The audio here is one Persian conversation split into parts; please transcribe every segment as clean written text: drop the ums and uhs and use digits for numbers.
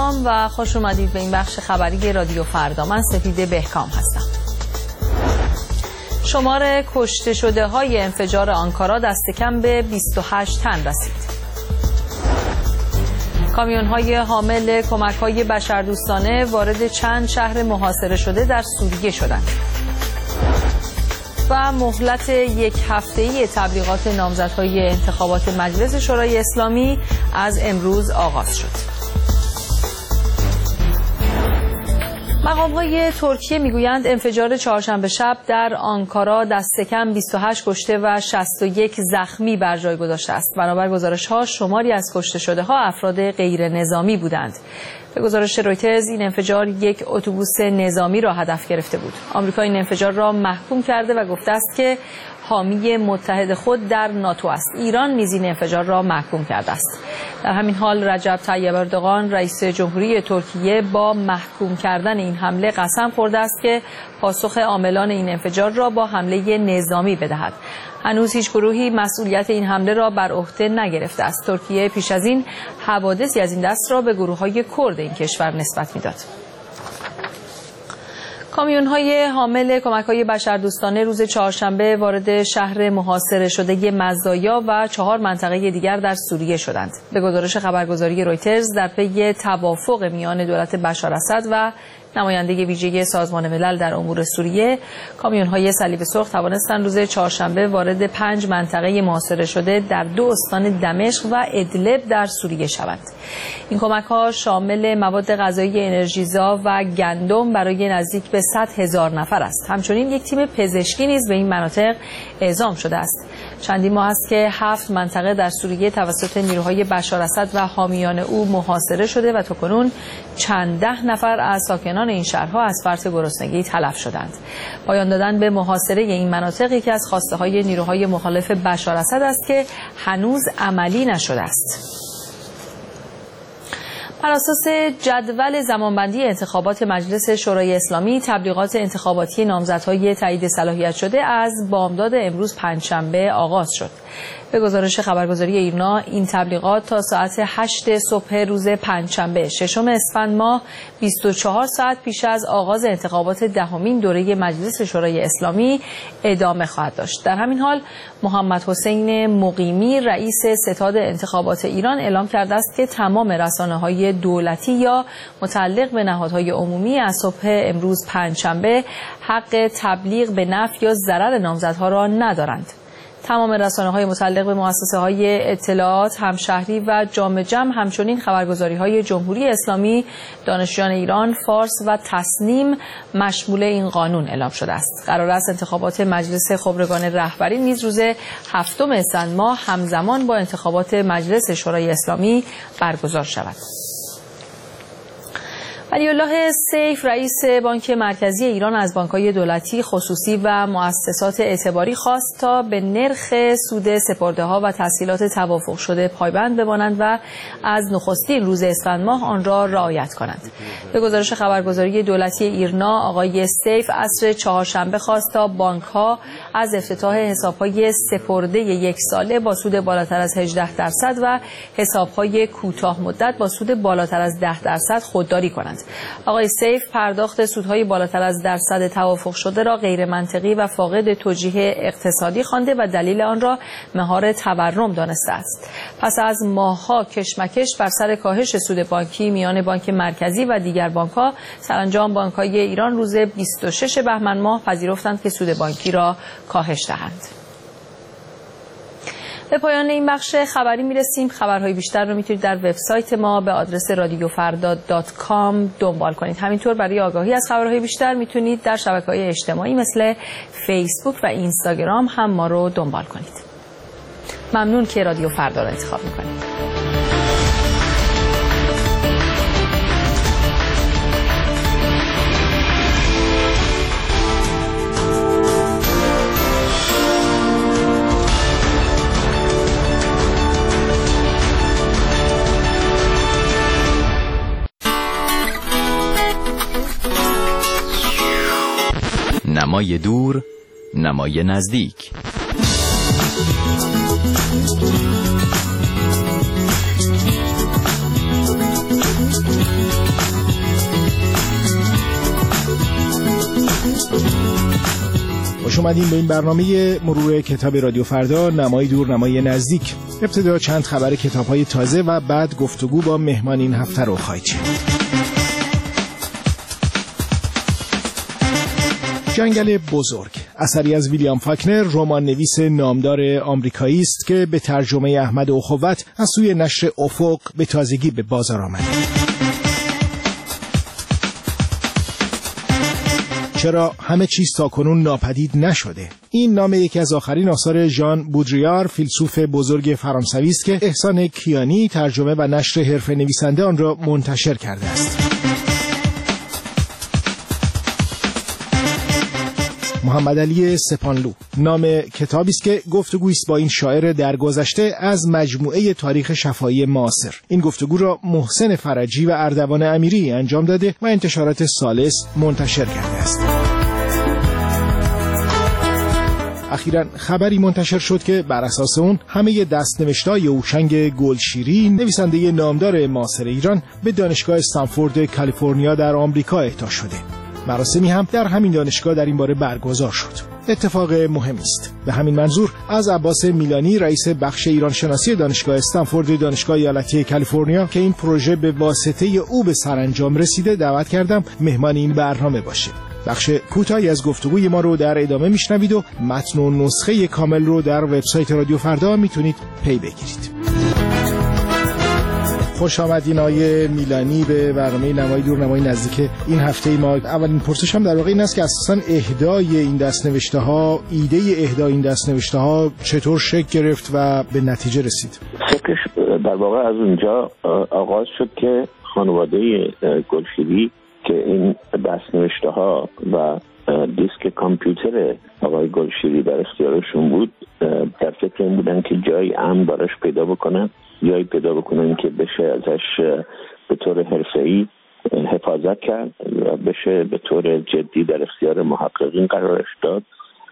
سلام و خوش اومدید به این بخش خبری رادیو فردا. من سپیده بهکام هستم. شمار کشته شده های انفجار آنکارا دست کم به 28 تن رسید. کامیون های حامل کمک های بشردوستانه وارد چند شهر محاصره شده در سوریه شدند. و مهلت یک هفته‌ای تبلیغات نامزدهای انتخابات مجلس شورای اسلامی از امروز آغاز شد. مقام‌های ترکیه میگویند انفجار چهارشنبه شب در آنکارا دست کم 28 کشته و 61 زخمی بر جای گذاشته است. بنابر گزارش‌ها شماری از کشته شده‌ها افراد غیر نظامی بودند. به گزارش رویترز این انفجار یک اتوبوس نظامی را هدف گرفته بود. آمریکا این انفجار را محکوم کرده و گفته است که حامی متحد خود در ناتو است. ایران نیز این انفجار را محکوم کرده است. در همین حال رجب طیب اردوغان رئیس جمهوری ترکیه با محکوم کردن این حمله قسم خورده است که پاسخ عاملان این انفجار را با حمله نظامی بدهد. هنوز هیچ گروهی مسئولیت این حمله را بر عهده نگرفته است. ترکیه پیش از این حوادثی از این دست را به گروه‌های کرد این کشور نسبت می‌داد. کامیون‌های حامل کمک‌های بشردوستانه روز چهارشنبه وارد شهر محاصره شده مزدایا و 4 منطقه دیگر در سوریه شدند. به گزارش خبرگزاری رویترز در پی توافق میان دولت بشار اسد و نماینده ویژه سازمان ملل در امور سوریه، کامیون‌های صلیب سرخ توانستند روز چهارشنبه وارد 5 منطقه محاصره شده در 2 استان دمشق و ادلب در سوریه شوند. این کمک‌ها شامل مواد غذایی انرژیزا و گندم برای نزدیک به 100,000 نفر است. همچنین یک تیم پزشکی نیز به این مناطق اعزام شده است. چندین ماه است که 7 منطقه در سوریه توسط نیروهای بشار اسد و حامیان او محاصره شده و تاکنون چند ده نفر از ساکنان این شهرها از فرط گرسنگی تلف شدند. پایان دادن به محاصره این مناطق یکی از خواسته‌های نیروهای مخالف بشار اسد است که هنوز عملی نشده است. بر اساس جدول زمانبندی انتخابات مجلس شورای اسلامی، تبلیغات انتخاباتی نامزدهای تایید صلاحیت شده از بامداد امروز پنجشنبه آغاز شد. به گزارش خبرگزاری ایرنا، این تبلیغات تا ساعت 8 صبح روز پنجشنبه 6 اسفند ماه 24 ساعت پیش از آغاز انتخابات دهمین دوره مجلس شورای اسلامی ادامه خواهد داشت. در همین حال محمد حسین مقیمی رئیس ستاد انتخابات ایران اعلام کرده است که تمام رسانه‌های دولتی یا متعلق به نهادهای عمومی از صبح امروز پنجشنبه حق تبلیغ به نفع یا ضرر نامزدها را ندارند. تمام رسانه‌های متعلق به مؤسسه‌های اطلاعات، همشهری و جامع جمع، همچنین خبرگزاری‌های جمهوری اسلامی، دانشجویان ایران، فارس و تصنیم مشمول این قانون اعلام شده است. قرار است انتخابات مجلس خبرگان رهبری نیز روز 7 اسفند ماه همزمان با انتخابات مجلس شورای اسلامی برگزار شود. ولی‌الله سیف رئیس بانک مرکزی ایران از بانک‌های دولتی، خصوصی و مؤسسات اعتباری خواست تا به نرخ سود سپرده‌ها و تسهیلات توافق شده پایبند بمانند و از نخستین روز اسفند ماه آن را رعایت کنند. به گزارش خبرگزاری دولتی ایرنا، آقای سیف عصر چهارشنبه خواست تا بانک‌ها از افتتاح حساب‌های سپرده یک ساله با سود بالاتر از 18% و حساب‌های کوتاه مدت با سود بالاتر از 10% خودداری کنند. آقای سیف پرداخت سودهای بالاتر از درصد توافق شده را غیر منطقی و فاقد توجیه اقتصادی خوانده و دلیل آن را مهار تورم دانسته است. پس از ماه‌ها کشمکش بر سر کاهش سود بانکی میان بانک مرکزی و دیگر بانک‌ها، سرانجام بانک‌های ایران روز 26 بهمن ماه پذیرفتند که سود بانکی را کاهش دهند. به پایان این بخش خبری میرسیم. خبرهای بیشتر رو میتونید در وبسایت ما به آدرس radiofarda.com دنبال کنید. همینطور برای آگاهی از خبرهای بیشتر میتونید در شبکه‌های اجتماعی مثل فیسبوک و اینستاگرام هم ما رو دنبال کنید. ممنون که رادیو فردا رو انتخاب میکنید. نمای دور، نمای نزدیک. خوش اومدین به این برنامه مرور کتاب رادیو فردا، نمای دور نمای نزدیک. ابتدا چند خبر کتاب‌های تازه و بعد گفتگو با مهمان این هفته رو خواهید شنید. جنگل بزرگ اثری از ویلیام فاکنر، رمان نویس نامدار آمریکایی است که به ترجمه احمد اخوت از سوی نشر افق به تازگی به بازار آمد. چرا همه چیز تاکنون ناپدید نشده؟ این نام یکی از آخرین آثار ژان بودریار، فیلسوف بزرگ فرانسوی است که احسان کیانی ترجمه و نشر حرفه نویسنده آن را منتشر کرده است. محمد علی سپانلو نام کتابی است که گفتگویی است با این شاعر درگذشته از مجموعه تاریخ شفاهی معاصر. این گفتگو را محسن فرجی و اردوان امیری انجام داده و انتشارات ثالث منتشر کرده است. اخیراً خبری منتشر شد که بر اساس اون همه دست‌نوشته‌های هوشنگ گلشیری، نویسنده نامدار معاصر ایران، به دانشگاه استنفورد کالیفرنیا در آمریکا اهدا شده. مراسمی هم در همین دانشگاه در این باره برگزار شد. اتفاق مهمی است. به همین منظور از عباس میلانی، رئیس بخش ایران شناسی دانشگاه استنفورد دانشگاه ایالتی کالیفرنیا که این پروژه به واسطه او به سرانجام رسیده، دعوت کردم مهمان این برنامه باشه. بخش کوتاهی از گفتگوی ما رو در ادامه میشنوید و متن و نسخه کامل رو در وبسایت رادیو فردا میتونید پی بگیرید. خوش آمدین آقای میلانی به برنامه نمای دور نمای نزدیک این هفته ما. اولین پرسش هم در واقع این است که اساساً اهدای این دست‌نوشته‌ها، ایده اهدای این دست‌نوشته‌ها چطور شکل گرفت و به نتیجه رسید؟ فکرش در واقع از اونجا آغاز شد که خانواده گلشیری که این دست‌نوشته‌ها و دیسک کامپیوتر آقای گلشیری در اختیارشون بود، در فکر این بودن که جای امن براش پیدا بکنن، جایی پیدا بکنن که بشه ازش به طور حرفه‌ای حفاظت کرد و بشه به طور جدی در اختیار محققین قرارش داد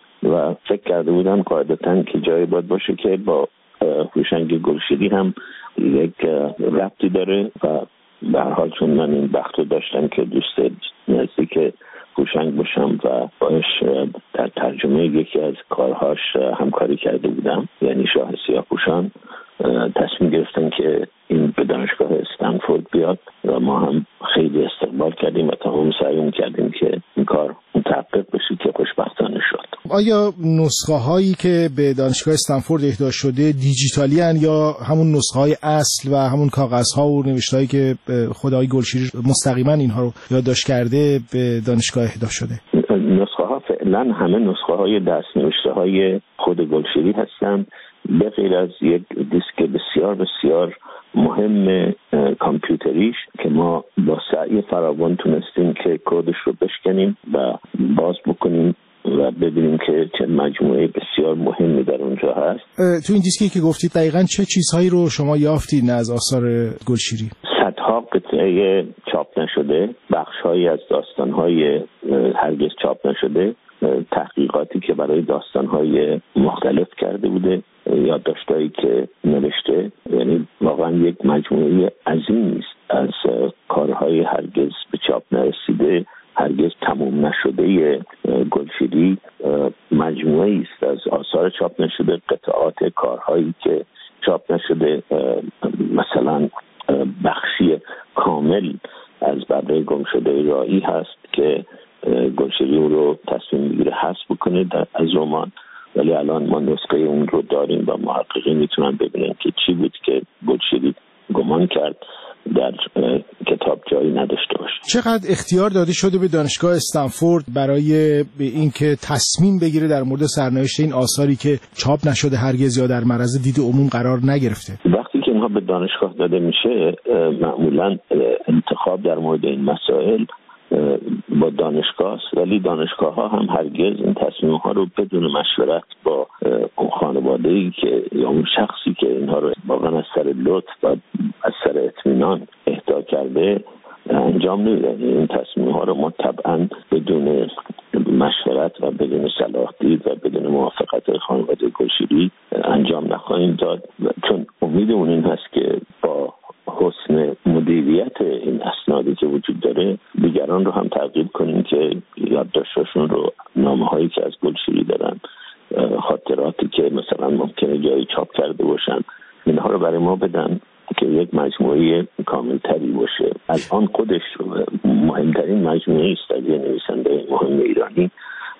و فکر کرده بودن قاعدتاً که جایی باید باشه که با هوشنگ گلشیری هم یک ربطی داره و به هر حال چون من این بخت رو داشتم که دوست نزدیک هوشنگ باشم و باش در ترجمه یکی از کارهاش همکاری کرده بودم، یعنی شاه سیاه‌پوشان، تصمیم گرفتن که این به دانشگاه استنفورد بیاد و ما هم خیلی استقبال کردیم و تمام سعی کردیم که این کار متحقق بشه که خوشبختانه شد. آیا نسخه هایی که به دانشگاه استنفورد اهدا شده دیجیتالی هن یا همون نسخه های اصل و همون کاغذ ها و نوشته هایی که خود آقای گلشیری مستقیما اینها رو یادداشت کرده به دانشگاه اهدا شده؟ نسخه ها فعلا همه نسخه های دست نوشته های خود گلشیری هستند، به غیر از یک دیسک بسیار بسیار مهم کامپیوتریش که ما با سعی فراوان تونستیم که کدش رو بشکنیم و باز بکنیم و ببینیم که چه مجموعه بسیار مهمی در اونجا هست. تو این دیسکی که گفتید دقیقاً چه چیزهایی رو شما یافتید از آثار گلشیری؟ صدها قطعه چاپ نشده، بخش‌هایی از داستان‌های هرگز چاپ نشده، تحقیقاتی که برای داستان‌های مختلف کرده بوده، یادداشتایی که نوشته، یعنی واقعا یک مجموعه عظیمی است از کارهای هرگز به چاپ نرسیده، هرگز تموم نشده گلشیری. مجموعه است از آثار چاپ نشده، قطعات کارهایی که چاپ نشده، مثلا بخشی کامل از ببرای گم شده راهی هست که گلشیری اون رو تصمیم میگیره حذف بکنه از رمان، ولی الان ما نسخه اون رو داریم و محققین میتونن ببینن که چی بود که گلشیری گمان کرد در کتاب جایی نداشته باشه. چقدر اختیار داده شده به دانشگاه استنفورد برای اینکه تصمیم بگیره در مورد سرنوشت این آثاری که چاپ نشده هرگز یا در معرض دید عموم قرار نگرفته؟ وقتی که اینها به دانشگاه داده میشه، معمولا انتخاب در مورد این مسائل با دانشگاه است، ولی دانشگاه ها هم هرگز این تصمیم ها رو بدون مشورت با اون خانواده‌ای که یا اون شخصی که اینها رو واقعا از سر لطف و از سر اطمینان اهدا کرده انجام نمیدن. این تصمیم ها رو ما طبعا بدون مشورت و بدون صلاح دید و بدون موافقت خانواده گلشیری انجام نخواهیم داد، چون امیدمون این هست که با حسن مدیریت این اسنادی که وجود داره دیگران رو هم ترغیب کنیم که یادداشتاشون رو، نامه‌هایی که از گلشیری آن خودش مهمترین مجموعه است از نویسنده مهم ایرانی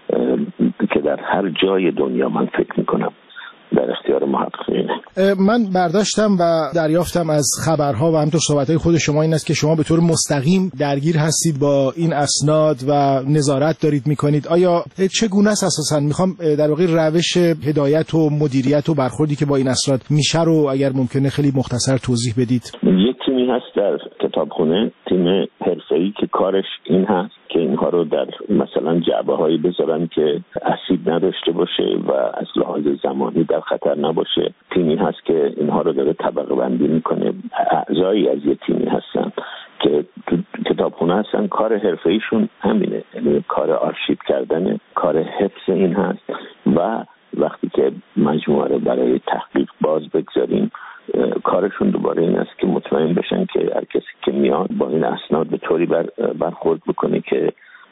که در هر جای دنیا من فکر میکنم در اختیار محققینه. من برداشتم و دریافتم از خبرها و همینطور صحبت‌های خود شما این است که شما به طور مستقیم درگیر هستید با این اسناد و نظارت دارید میکنید. آیا چگونه است اساساً؟ میخوام در واقع روش هدایت و مدیریت و برخوردی که با این اسناد میشه رو اگر ممکنه خیلی مختصر توضیح بدید. یک تیمی هست در کتابخونه، تیم حرفه‌ای که کارش این هست که اینها رو در مثلا جعبه‌هایی بذارن که اسید نداشته باشه و از لحاظ زمانی در خطر نباشه. تیمی هست که اینها رو داره طبقه بندی میکنه. اعضایی از یه تیمی هستن که تو کتابخونه هستن، کار حرفه‌ایشون همینه، یعنی کار آرشیو کردن، کار حفظ این هست و وقتی که مجموعه رو برای تحقیق باز بگذاریم کارشون دوباره این است که مطمئن بشن که هر کسی که میاد با این اسناد به طوری برخورد بکنه که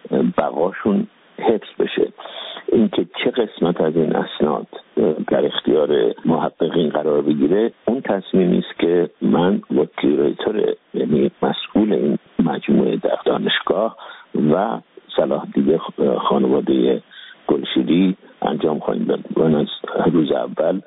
بقاشون حفظ بشه. اینکه چه قسمت از این اسناد در اختیار محققین قرار بگیره اون تصمیمی است که من با کیوریتور، یعنی مسئول این مجموعه در دانشگاه و صلاح دیگه خانواده گلشیری انجام خواهیم داد. من از روز اول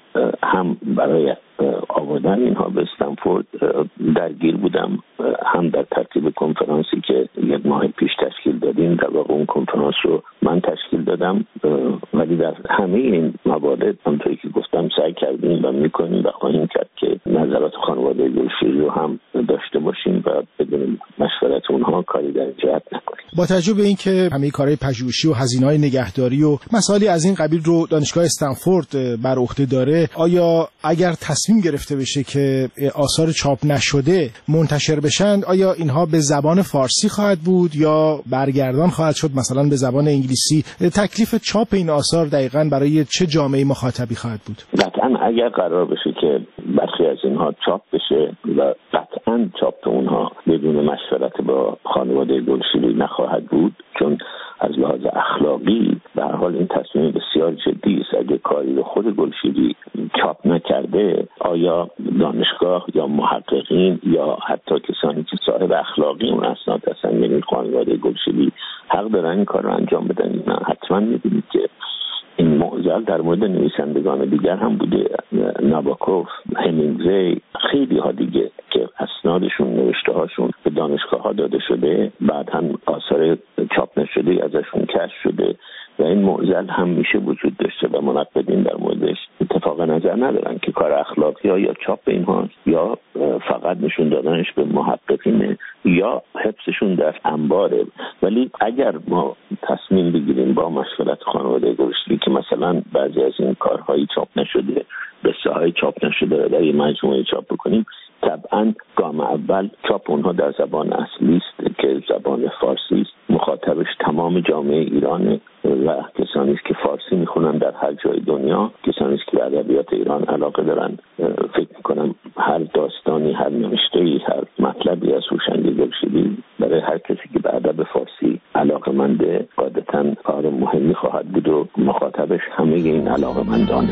هم برای آوردن اینها به استنفورد درگیر بودم، هم در ترتیب کنفرانسی که یک ماه پیش تشکیل دادیم، در واقع اون کنفرانس رو من تشکیل دادم، ولی در همه این موارد همونطوری که گفتم سعی کردیم و میکنیم و خواهیم کرد که نظرات خانواده گلشیری رو هم داشته باشیم و بدون مشورت اونها کاری در جهت نکنیم. با توجه به اینکه همه کارهای پژوهشی و هزینه‌های نگهداری و مسائلی از این قبیل رو دانشگاه استنفورد بر عهده داره، آیا اگر تصمیم گرفته بشه که آثار چاپ نشده منتشر بشن، آیا اینها به زبان فارسی خواهد بود یا برگردان خواهد شد مثلا به زبان انگلیسی؟ تکلیف چاپ این آثار دقیقاً برای چه جامعه مخاطبی خواهد بود؟ قطعاً اگر قرار بشه که برخی از اینها چاپ بشه و قطعاً چاپ اونها بدون مشورت با خانواده گلشیری نخواهد بود، چون از لحاظ اخلاقی به هر حال این تصمیم بسیار جدی است. اگه کاری رو خود گلشیری چاپ نکرده، آیا دانشگاه یا محققین یا حتی کسانی که صاحب اخلاقی اون اسناد هستن، یعنی خانواده گلشیری، حق دارن این کار رو انجام بدن؟ نه، حتما می‌بینید که این معضل در مورد نویسندگان دیگر هم بوده، نابوکوف، همینگوی، خیلی ها دیگه که اسنادشون، نوشته هاشون به دانشگاه ها داده شده، بعد هم آثار چاپ نشده ازشون کشف شده و این معضل هم میشه وجود داشته و منقدین در موردش اتفاق نظر ندارن که کار اخلاقی ها یا چاپ اینها یا فقط نشون دادنش به محققینه یا حفظشون در انباره. ولی اگر ما تصمیم بگیریم با مشورت خانواده گلشیری که مثلا بعضی از این کارهایی چاپ نشده، قصه های چاپ نشده در یه مجموعه چاپ بکنیم، طبعا گام اول چاپ اونها در زبان اصلی است که زبان فارسی است. مخاطبش تمام جامعه ایرانه و کسانی است که فارسی میخونن در هر جای دنیا، کسانی است که به ادبیات ایران علاقه دارن. فکر میکنم هر داستانی، هر نوشته‌ای، هر مطلبی از هوشنگ گلشیری برای هر کسی که به ادب فارسی علاقه‌منده قاعدتاً کار مهمی خواهد بود و مخاطبش همه این علاقه‌مندان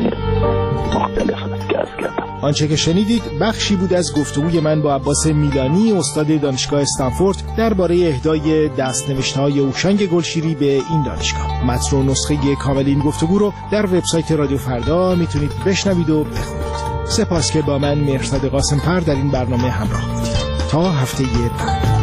مختلف است که عرض کردم. آنچه که شنیدید بخشی بود از گفتگوی من با عباس میلانی، استاد دانشگاه استنفورد، درباره اهدای دست‌نوشته‌های هوشنگ گلشیری به این دانشگاه. متن و نسخه کامل این گفتگو رو در وبسایت رادیو فردا میتونید بشنوید و بخونید. سپاس که با من مهرزاد قاسم‌پر در این برنامه همراه بودید. تا هفته بعد.